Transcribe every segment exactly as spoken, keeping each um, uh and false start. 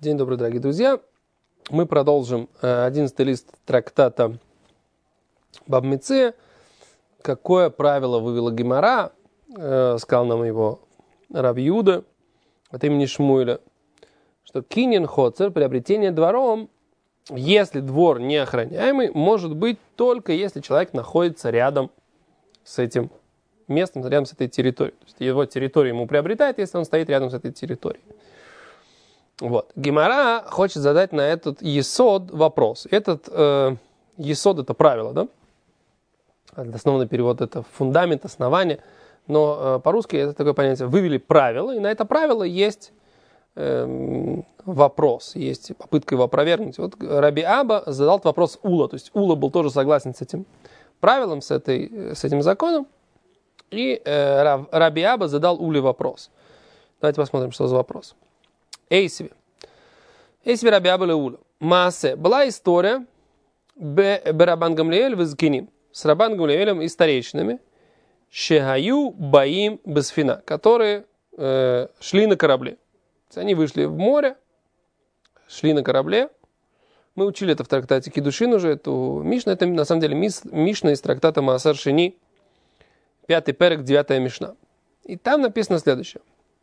День добрый, дорогие друзья. Мы продолжим одиннадцатый лист трактата Бав Меция. Какое правило вывела Гемара, э, сказал нам его Рав Юда от имени Шмуэля, что киньян хоцер, приобретение двором, если двор неохраняемый, может быть только если человек находится рядом с этим местом, рядом с этой территорией. То есть его территорию ему приобретает, если он стоит рядом с этой территорией. Вот. Гемара хочет задать на этот есод вопрос. Этот э, есод — это правило, да? Основной перевод — это фундамент, основание. Но э, по-русски это такое понятие. Вывели правило, и на это правило есть э, вопрос, есть попытка его опровергнуть. Вот Раби Аба задал этот вопрос Ула. То есть Ула был тоже согласен с этим правилом, с, этой, с этим законом. И э, Рав, Раби Аба задал Уле вопрос. Давайте посмотрим, что за вопрос. Эйсви. Эйсви Раби Аба леула. Маасе. Была история бе Рабан Гамлиэль визкиним. С Рабан Гамлиэлем и старейшинами. Шехаю баим бесфина. Которые э, шли на корабле. Они вышли в море, шли на корабле. Мы учили это в трактате Кидушин уже, эту Мишну. Это на самом деле мис, Мишна из трактата Маасар Шени. Пятый перек, девятая Мишна. И там написано следующее.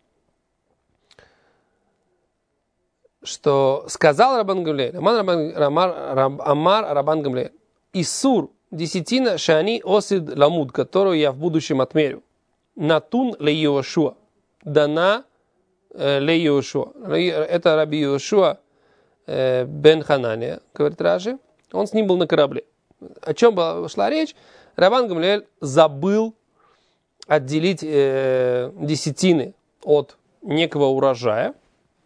Что сказал Рабан Гамлиэль, Амар Рабан Гамлиэль, Исур, десятина, шани осид ламуд, которую я в будущем отмерю. Натун ле Йошуа, дана э, ле Йошуа. Это Раби Йошуа э, бен Ханания, говорит Раши. Он с ним был на корабле. О чем была, шла речь? Рабан Гамлиэль забыл отделить э, десятины от некого урожая.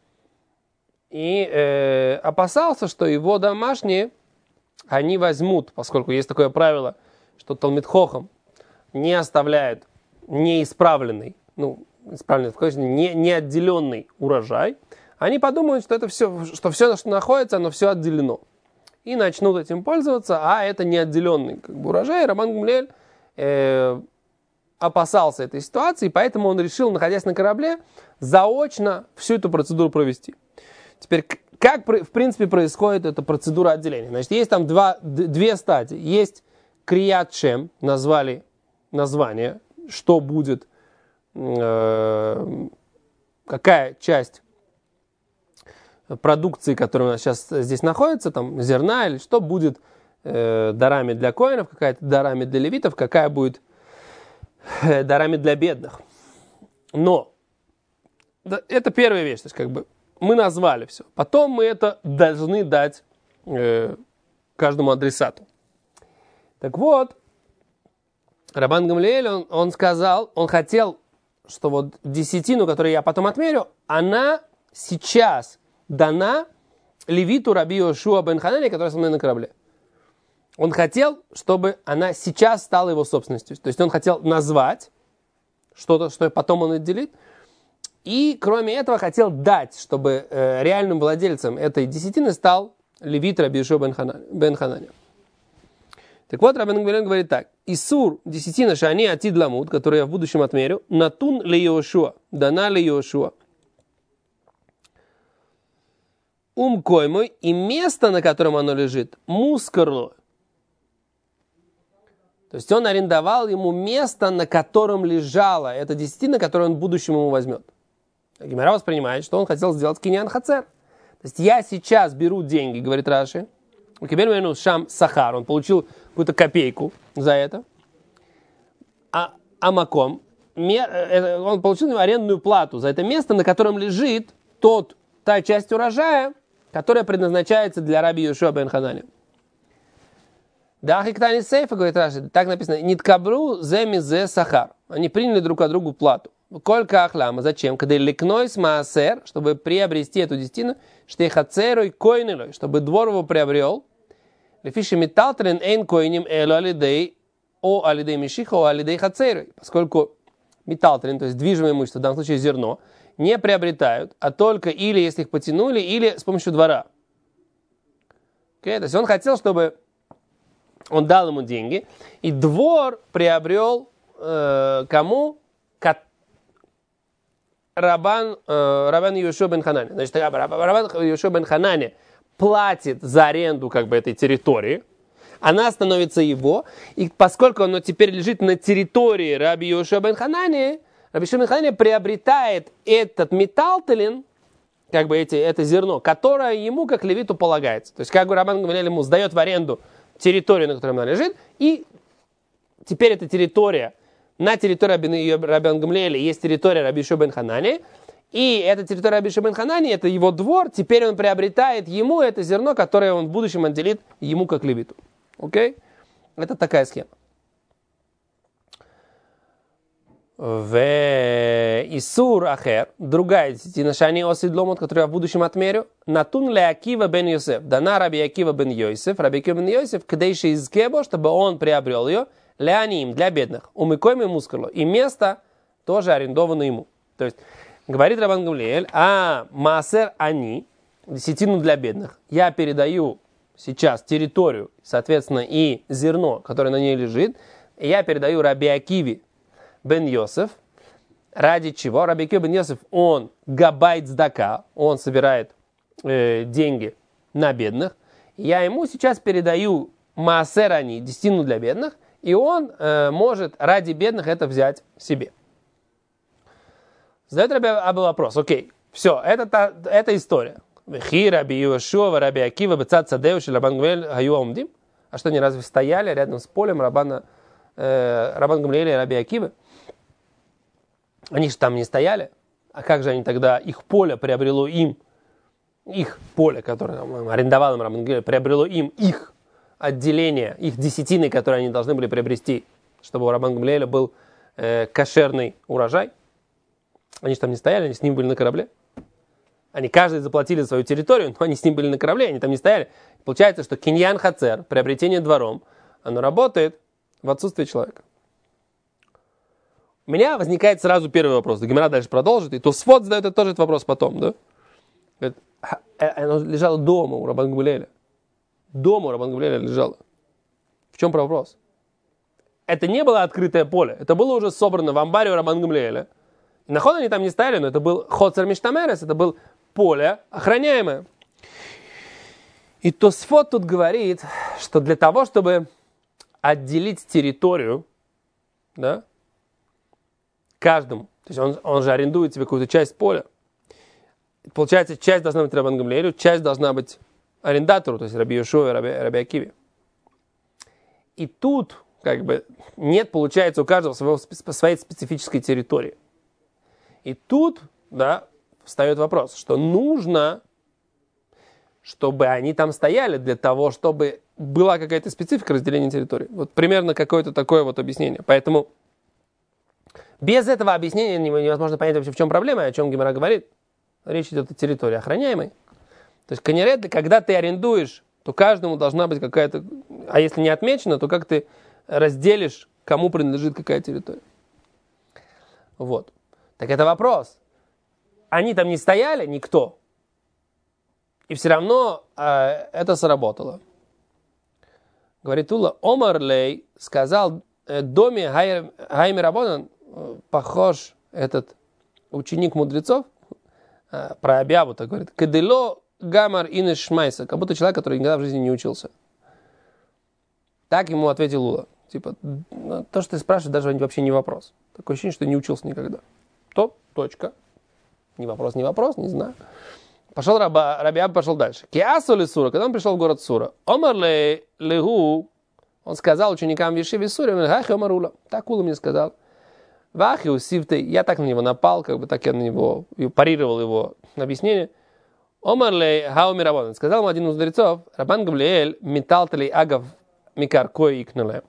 И э, опасался, что его домашние, они возьмут, поскольку есть такое правило, что Талмид Хохам не оставляет неисправленный, ну, исправленный, не, не отделенный урожай, они подумают, что это все, что все, что находится, оно все отделено. И начнут этим пользоваться, а это не отделенный как бы, урожай. Рабан Гамлиэль э, опасался этой ситуации, поэтому он решил, находясь на корабле, заочно всю эту процедуру провести. Теперь, как в принципе происходит эта процедура отделения? Значит, есть там два, две стадии. Есть Крият Шем, назвали название, что будет, э, какая часть продукции, которая у нас сейчас здесь находится, там зерна или что будет э, дарами для коинов, какая-то дарами для левитов, какая будет э, дарами для бедных. Но да, это первая вещь, то есть как бы мы назвали все. Потом мы это должны дать э, каждому адресату. Так вот, Рабан Гамлиэль, он, он сказал, он хотел, что вот десятину, которую я потом отмерю, она сейчас дана левиту Раби Йошуа бен Ханания, который со мной на корабле. Он хотел, чтобы она сейчас стала его собственностью. То есть он хотел назвать что-то, что потом он отделит. И, кроме этого, хотел дать, чтобы э, реальным владельцем этой десятины стал левит Раби Йошуа бен Ханания. Так вот, Рабан Гамлиэль говорит так. Исур, десятина шани атид ламуд, которую я в будущем отмерю, натун ле Йошуа, дана ле Йошуа. Ум коймой, и место, на котором оно лежит, мускарло. То есть он арендовал ему место, на котором лежала эта десятина, которую он в будущем ему возьмет. Гемара воспринимает, что он хотел сделать киньян хацер. То есть я сейчас беру деньги, говорит Раши, шам сахар, он получил какую-то копейку за это, а, а маком, он получил арендную плату за это место, на котором лежит тот, та часть урожая, которая предназначается для Раби Йошуа бен Ханания. Да, хиктани сейфа, говорит Раши, так написано, ниткабру земи зе сахар. Они приняли друг от друга плату. Колька ахлама. Зачем? Когда ликной с маасер, чтобы приобрести эту десятину, штейхацеру и койнилой, чтобы двор его приобрел. Лефиши металтрен эйн койним элу алидей о алидей мишиха о алидей хацерой. Поскольку металтрен, то есть движимое имущество, в данном случае зерно, не приобретают, а только или если их потянули, или с помощью двора. Okay? То есть он хотел, чтобы он дал ему деньги, и двор приобрел э, кому? Рабан, э, Рабан Йошуа бен Ханани. Значит, Рабан Йошуа бен Ханани платит за аренду как бы этой территории, она становится его, и поскольку оно теперь лежит на территории Раби Йошуа бен Ханани, Раби Йошуа бен Ханани приобретает этот металтелин, как бы эти, это зерно, которое ему как левиту полагается. То есть как бы Рабан Гамлиэль ему сдает в аренду территорию, на которой она лежит, и теперь эта территория, на территории Рабан Гамлиэля есть территория Раби Йошуа бен Ханани, и эта территория Раби Йошуа бен Ханани, это его двор, теперь он приобретает ему это зерно, которое он в будущем отделит ему как левиту. Окей? Okay? Это такая схема. В Исур Ахер, другая десятина шани оседломот, которую я в будущем отмерю, натун ле Акива бен Йосеф, дана Раби Акива бен Йосеф, Раби Акива бен Йосеф, кдейши из Гебо, чтобы он приобрел ее, леаним, для бедных, умыкойми мускуло, и место тоже арендовано ему. То есть, говорит Рабан Гамлиэль, а маасер они, десятину для бедных, я передаю сейчас территорию, соответственно, и зерно, которое на ней лежит, я передаю Раби Акиве бен Йосеф, ради чего? Раби Акива бен Йосеф, он габайт сдака, он собирает э, деньги на бедных, я ему сейчас передаю маасер они, десятину для бедных, и он э, может ради бедных это взять себе. Задает Раби Аба вопрос, окей, все, это, та, это история. Вехи Раби Йошуа, Раби Акива, бецад цадеуши, Рабан Гамлиэль, хаю омдим. А что, они разве стояли рядом с полем Рабана, э, Рабан Гамлиэля и Раби Акивы? Они же там не стояли. А как же они тогда, их поле приобрело им, их поле, которое арендовал им Рабан Гамлиэль, приобрело им их отделение, их десятины, которые они должны были приобрести, чтобы у Рабан Гамлиэля был э, кошерный урожай. Они же там не стояли, они с ним были на корабле. Они каждый заплатили за свою территорию, но они с ним были на корабле, они там не стояли. Получается, что киньян хацер, приобретение двором, оно работает в отсутствии человека. У меня возникает сразу первый вопрос. Гемара дальше продолжит, и Тосфот задает этот тоже этот вопрос потом. Да? Говорит, оно лежало дома у Рабан Гамлиэля. Дома у Рабан Гамлиэля лежало. В чем вопрос? Это не было открытое поле, это было уже собрано в амбаре у Рабан Гамлиэля. На ход они там не стояли, но это был хоцер миштамерес, это был поле охраняемое. И Тосфот тут говорит, что для того, чтобы отделить территорию, да, каждому, то есть он, он же арендует себе какую-то часть поля, получается, часть должна быть Рабан Гамлиэлю, часть должна быть арендатору, то есть Раби Йошуа и Раби, Раби Акиве. И тут, как бы, нет, получается, у каждого своего, своей специфической территории. И тут, да, встает вопрос, что нужно, чтобы они там стояли для того, чтобы была какая-то специфика разделения территории. Вот примерно какое-то такое вот объяснение. Поэтому без этого объяснения невозможно понять вообще, в чем проблема, о чем Гемара говорит. Речь идет о территории охраняемой. То есть, конкретно, когда ты арендуешь, то каждому должна быть какая-то, а если не отмечено, то как ты разделишь, кому принадлежит какая территория. Вот. Так это вопрос. Они там не стояли, никто. И все равно э, это сработало. Говорит Ула, Омар Лей сказал, э, доме Хайми Рабонан, э, похож этот ученик мудрецов, э, про Абиабу, так говорит, кедело гамар инеш шмайса, как будто человек, который никогда в жизни не учился. Так ему ответил Ула. Типа, то, что ты спрашиваешь, даже вообще не вопрос. Такое ощущение, что ты не учился никогда. То, точка. Не вопрос, не вопрос, не знаю. Пошел Раба, Раби Абба пошел дальше. Киасу ли Сура, когда он пришел в город Сура, Омар ле легу, он сказал ученикам Вишиве Сура, Хахи Омар Ула, так Ула мне сказал. Вахи усивты, я так на него напал, как бы так я на него парировал его объяснение. Омар ле хауми Рабан, сказал ему один из мудрецов, Рабан Гамлиэль металтали агав микар кой икнуле.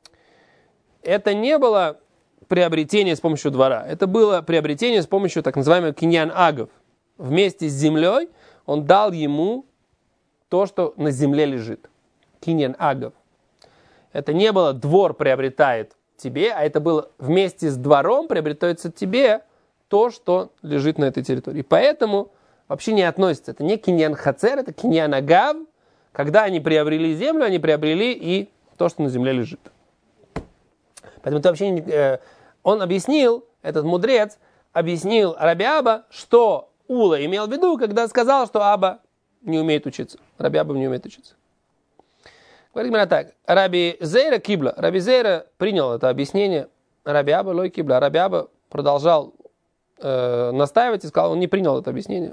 Это не было приобретение с помощью двора. Это было приобретение с помощью так называемого киньян агов. Вместе с землей он дал ему то, что на земле лежит. Киньян агов. Это не было двор приобретает тебе, а это было вместе с двором приобретается тебе то, что лежит на этой территории. И поэтому вообще не относится. Это не киньян хацер, это киньян агав. Когда они приобрели землю, они приобрели и то, что на земле лежит. Поэтому это вообще не... Он объяснил, этот мудрец, объяснил Раби Аба, что Ула имел в виду, когда сказал, что Аба не умеет учиться. Раби Аба не умеет учиться. Говорит Гемара так. Раби Зейра кибла. Раби Зейра принял это объяснение. Раби Аба лой кибла. Раби Аба продолжал э, настаивать и сказал, он не принял это объяснение.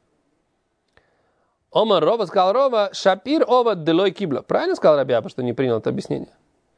Омар Рова сказал Рова, шапир ова делой кибла. Правильно сказал Раби Аба, что не принял это объяснение?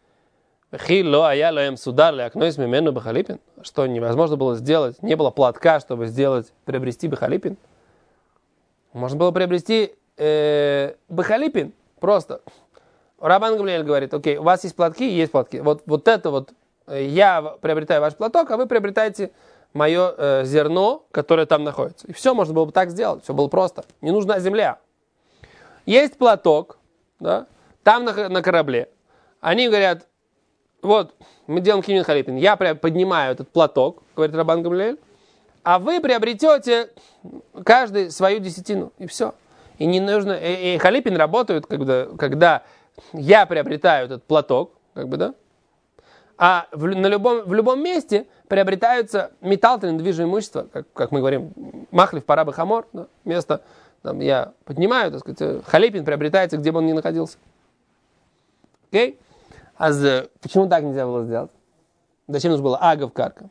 Что невозможно было сделать, не было платка, чтобы сделать, приобрести бехалипин. Можно было приобрести э, бехалипин просто. Рабан Гамлиэль говорит, окей, у вас есть платки, есть платки. Вот, вот это вот, я приобретаю ваш платок, а вы приобретаете мое э, зерно, которое там находится. И все, можно было бы так сделать, все было просто. Не нужна земля. Есть платок, да, там на, на корабле. Они говорят, вот, мы делаем кинин халипин. Я поднимаю этот платок, говорит Рабан Гамлиэль, а вы приобретете каждый свою десятину. И все. И не нужно. И, и халипин работают, когда, когда я приобретаю этот платок, как бы, да. А в, на любом, в любом месте приобретаются металлы, недвижимое имущество, как, как мы говорим, махлив, парабы, хамор, да, место, там, я поднимаю, так сказать, халипин приобретается, где бы он ни находился. Окей? Okay? А за... почему так нельзя было сделать? Зачем нужно было агав карка?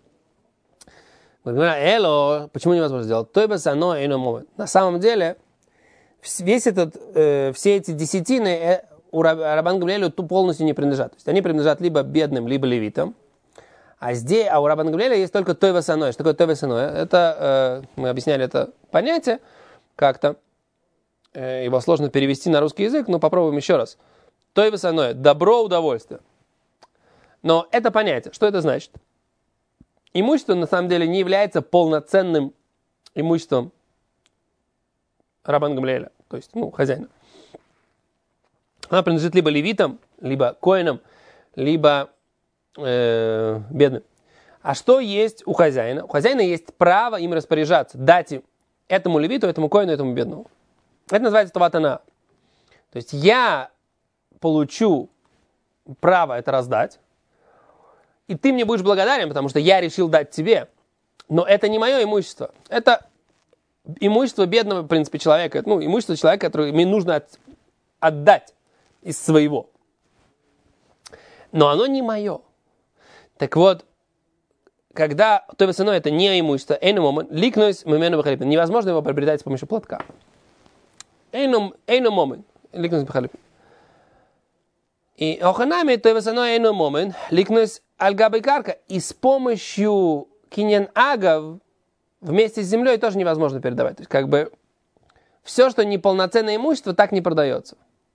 Эло, почему невозможно сделать? То есть оно и момент. На самом деле, весь этот, э, все эти десятины э, у Рабан Гамлиэля полностью не принадлежат. То есть они принадлежат либо бедным, либо левитам. А здесь, а у Рабан Гамлиэля есть только тойва саной. Что такое тойва саной? Это, э, мы объясняли это понятие как-то. Э, его сложно перевести на русский язык, но попробуем еще раз. Тойва саной. Добро, удовольствие. Но это понятие. Что это значит? Имущество на самом деле не является полноценным имуществом Рабан Гамлиэля, то есть, ну, хозяина. Она принадлежит либо левитам, либо коинам, либо э, бедным. А что есть у хозяина? У хозяина есть право им распоряжаться, дать им этому левиту, этому коину, этому бедному. Это называется таватана. То есть я получу право это раздать, и ты мне будешь благодарен, потому что я решил дать тебе. Но это не мое имущество. Это имущество бедного, в принципе, человека. Ну, имущество человека, которое мне нужно от, отдать из своего. Но оно не мое. Так вот, когда то весено это не имущество, невозможно его приобретать с помощью платка. Эйно момент. И оханами то весено эйно момент. Ликнусь аль-габай карка. И с помощью киньян агав вместе с землей тоже невозможно передавать. То есть, как бы, все, что неполноценное имущество, так не продается.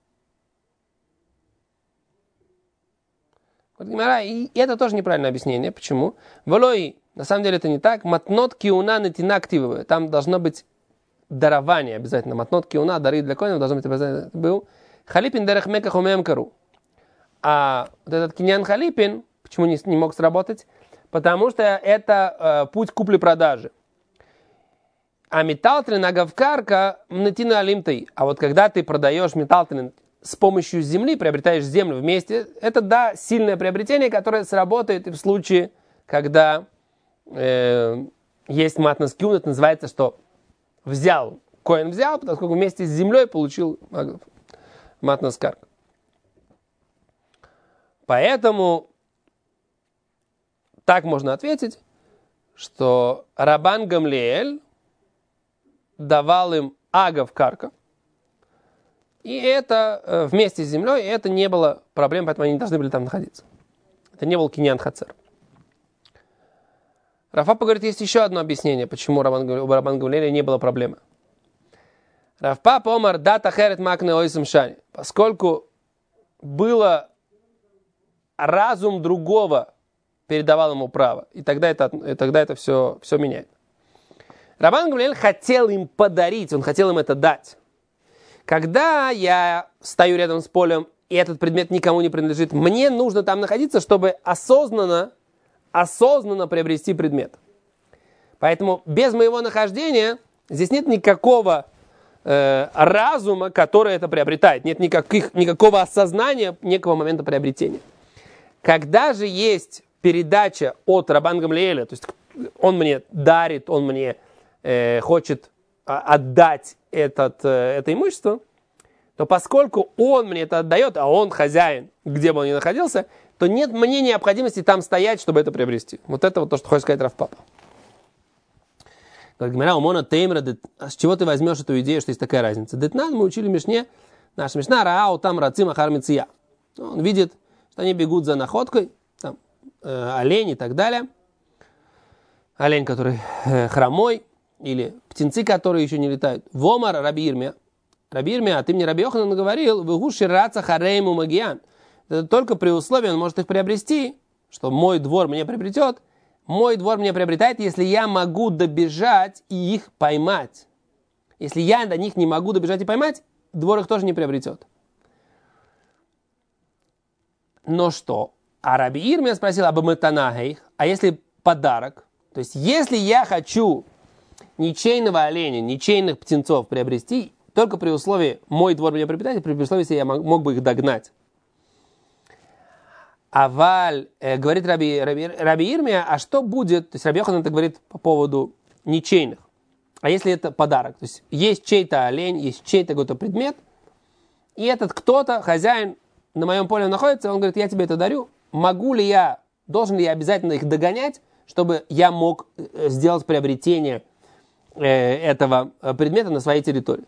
И это тоже неправильное объяснение. Почему? Волой, на самом деле это не так. Матнот киуна натина активывая. Там должно быть дарование обязательно. Матнот киуна, дары для коинов, должно быть обязательно. Был халипин дерех меках умеем кару. А вот этот киньян халипин, почему не, не мог сработать? Потому что это э, путь купли-продажи. А металлтрин агавкарка мнатина алимтай. А вот когда ты продаешь металлтрин с помощью земли, приобретаешь землю вместе, это, да, сильное приобретение, которое сработает и в случае, когда э, есть матнас киун, это называется, что взял, коин взял, поскольку вместе с землей получил матнас карк. Поэтому так можно ответить, что Рабан Гамлиэль давал им агав карка, и это вместе с землей, и это не было проблем, поэтому они не должны были там находиться. Это не был киньян хацер. Рав Папа говорит, есть еще одно объяснение, почему у Рабан Гамлиэля не было проблемы. Рав Папа омар дата херет макне ойсам шани. Поскольку было разум другого передавал ему право, и тогда это, и тогда это все, все меняет. Рабан Гамлиэль хотел им подарить, он хотел им это дать. Когда я стою рядом с полем, и этот предмет никому не принадлежит, мне нужно там находиться, чтобы осознанно, осознанно приобрести предмет. Поэтому без моего нахождения здесь нет никакого э, разума, который это приобретает. Нет никаких, никакого осознания некого момента приобретения. Когда же есть передача от Рабан Гамлиэля, то есть он мне дарит, он мне э, хочет отдать этот, э, это имущество, то поскольку он мне это отдает, а он хозяин, где бы он ни находился, то нет мне необходимости там стоять, чтобы это приобрести. Вот это вот то, что хочет сказать Рав Папа. Говорит Гемара, умона теймра, с чего ты возьмешь эту идею, что есть такая разница? Детнан мы учили в Мишне, наша Мишна, раау там рацим ахар миция. Он видит, что они бегут за находкой, там, э, олень и так далее. Олень, который э, хромой, или птенцы, которые еще не летают. Вомар Раби Ирмия. Раби Ирмия, а ты мне Раби Йоханан говорил, вегуши раца харейму магиян. Это только при условии, он может их приобрести, что мой двор мне приобретет. Мой двор мне приобретает, если я могу добежать и их поймать. Если я до них не могу добежать и поймать, двор их тоже не приобретет. Но что? А Раби Ирмия спросил об метанахейх, а если подарок? То есть, если я хочу ничейного оленя, ничейных птенцов приобрести, только при условии, мой двор мне приобретает, при условии, если я мог, мог бы их догнать. Аваль, э, говорит Раби, Раби, Раби Ирмия, а что будет, то есть Раби Йоханан это говорит по поводу ничейных, а если это подарок, то есть есть чей-то олень, есть чей-то какой-то предмет, и этот кто-то, хозяин, на моем поле находится, он говорит, я тебе это дарю, могу ли я, должен ли я обязательно их догонять, чтобы я мог сделать приобретение э, этого предмета на своей территории.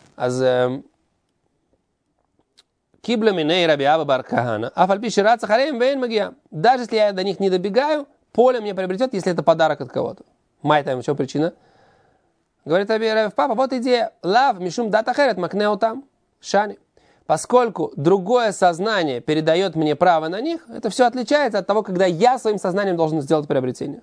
Кибла миней Раби Аба бар Кахана, а фальпиши раца харем вейн магия. Даже если я до них не добегаю, поле мне приобретет, если это подарок от кого-то. Майтайм, в чем причина? Говорит Раби Раби Папа, вот идея. Лав мишум дата хэрет макнео там шани. Поскольку другое сознание передает мне право на них, это все отличается от того, когда я своим сознанием должен сделать приобретение.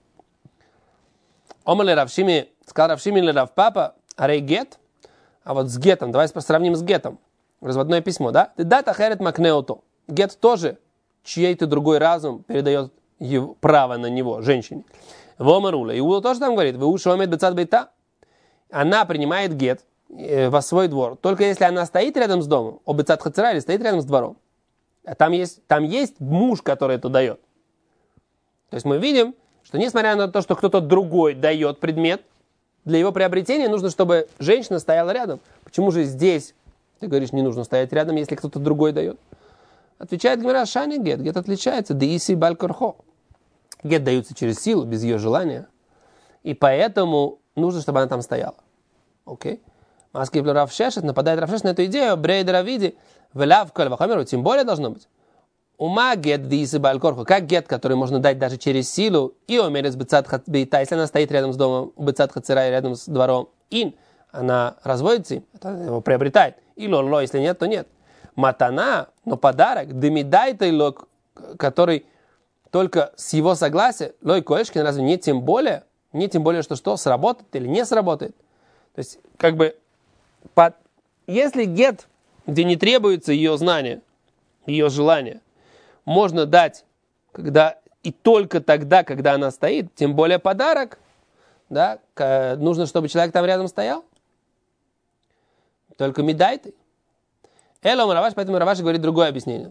Омале Равшими, сказал Равшими или Рав Папа, арей гет, а вот с гетом, давай сравним с гетом. Разводное письмо, да? Дата хэрет макнеото. Гет тоже чьей-то другой разум передает его, право на него, женщине. Вомарула. Иуда тоже там говорит, вы уши омет бецат бейта. Она принимает гет э, во свой двор, только если она стоит рядом с домом, о бецат хацера, или стоит рядом с двором. А там есть, там есть муж, который это дает. То есть мы видим, что несмотря на то, что кто-то другой дает предмет, для его приобретения нужно, чтобы женщина стояла рядом. Почему же здесь, ты говоришь, не нужно стоять рядом, если кто-то другой дает? Отвечает Гемара, шани гет. Гет отличается. Деиси балькорхо. Гет даются через силу, без ее желания. И поэтому нужно, чтобы она там стояла. Окей? Маски Равшешет нападает Равшешет на эту идею. Брейд Равиди. Велав кальвахамеру. Тем более должно быть. Ума гет деиси балькорхо. Как гет, который можно дать даже через силу. И омерец бецат хатбейта. Если она стоит рядом с домом, бецат хацера, рядом с двором. Ин. Она разводится, это его приобретает. И ло, если нет, то нет. Матана, но подарок, демидайтай лок, который только с его согласия, лой коэшкин, разве не тем более, не тем более, что что, сработает или не сработает. То есть, как бы, под, если гет, где не требуется ее знание, ее желание, можно дать, когда и только тогда, когда она стоит, тем более подарок, да, нужно, чтобы человек там рядом стоял. Только медайты. Элом Раваш, поэтому Раваш говорит другое объяснение.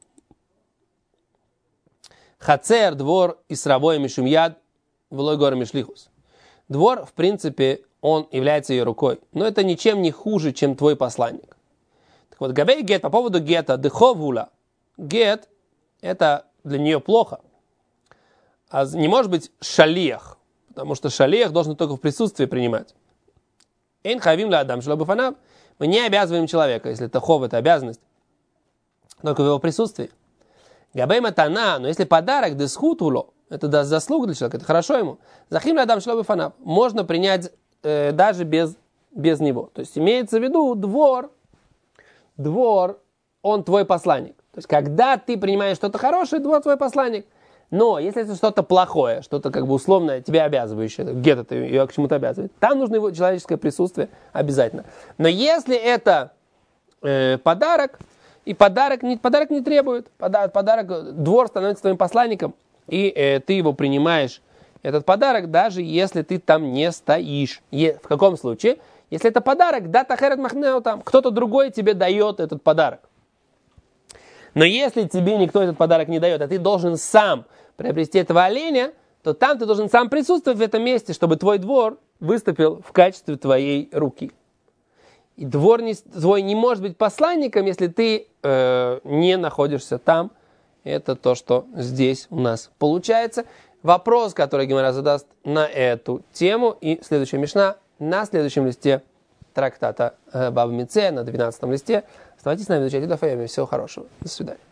Хацер, двор, Исравой, Мишумьяд, Влой гор Мишлихус. Двор, в принципе, он является ее рукой. Но это ничем не хуже, чем твой посланник. Так вот, Габей гет, по поводу гета, дыховула. Гет, это для нее плохо. А не может быть шалиях. Потому что шалиях должен только в присутствии принимать. Эйн хавим ла адам шлабуфанав. Мы не обязываем человека, если это хов, это обязанность, только в его присутствии. Габей матана, но если подарок, десхутуло, это даст заслугу для человека, это хорошо ему. Захим ла адам шлабуфанав. Можно принять э, даже без, без него. То есть имеется в виду двор, двор, он твой посланник. То есть когда ты принимаешь что-то хорошее, двор твой посланник. Но если это что-то плохое, что-то как бы условное, тебя обязывающее, где-то ты ее к чему-то обязывает, там нужно его человеческое присутствие обязательно. Но если это э, подарок, и подарок не, подарок не требует, подарок, подарок, двор становится твоим посланником, и э, ты его принимаешь, этот подарок, даже если ты там не стоишь. Е, в каком случае? Если это подарок, да, тахерет махнео там, кто-то другой тебе дает этот подарок. Но если тебе никто этот подарок не дает, а ты должен сам приобрести этого оленя, то там ты должен сам присутствовать в этом месте, чтобы твой двор выступил в качестве твоей руки. И двор не, твой не может быть посланником, если ты э, не находишься там. Это то, что здесь у нас получается. Вопрос, который Гемара задаст на эту тему, и следующая мишна на следующем листе трактата Бава Меция, на двенадцатом листе. Оставайтесь с нами, изучайте Даф Йоми. Всего хорошего. До свидания.